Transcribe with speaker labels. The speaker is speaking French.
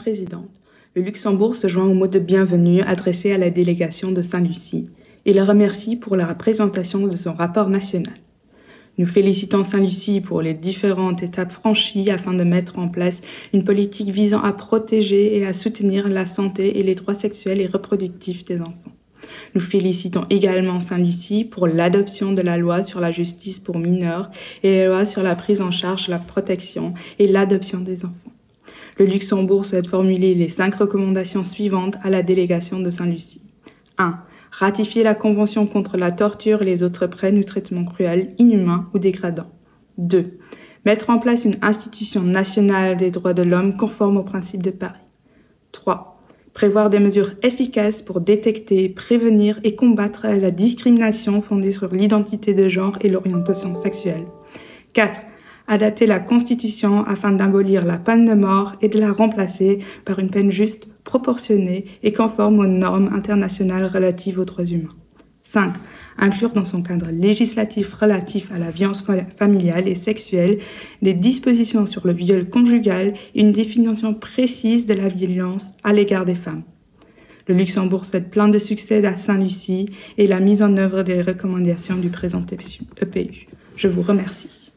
Speaker 1: Présidente, le Luxembourg se joint au mot de bienvenue adressé à la délégation de Saint-Lucie et la remercie pour la présentation de son rapport national. Nous félicitons Saint-Lucie pour les différentes étapes franchies afin de mettre en place une politique visant à protéger et à soutenir la santé et les droits sexuels et reproductifs des enfants. Nous félicitons également Saint-Lucie pour l'adoption de la loi sur la justice pour mineurs et la loi sur la prise en charge, la protection et l'adoption des enfants. Le Luxembourg souhaite formuler les 5 recommandations suivantes à la délégation de Saint-Lucie. 1. Ratifier la Convention contre la torture et les autres peines ou traitements cruels, inhumains ou dégradants. 2. Mettre en place une institution nationale des droits de l'homme conforme aux principes de Paris. 3. Prévoir des mesures efficaces pour détecter, prévenir et combattre la discrimination fondée sur l'identité de genre et l'orientation sexuelle. 4. Adapter la Constitution afin d'abolir la peine de mort et de la remplacer par une peine juste, proportionnée et conforme aux normes internationales relatives aux droits humains. 5. Inclure dans son cadre législatif relatif à la violence familiale et sexuelle des dispositions sur le viol conjugal et une définition précise de la violence à l'égard des femmes. Le Luxembourg souhaite plein de succès à Saint-Lucie et la mise en œuvre des recommandations du présent EPU. Je vous remercie.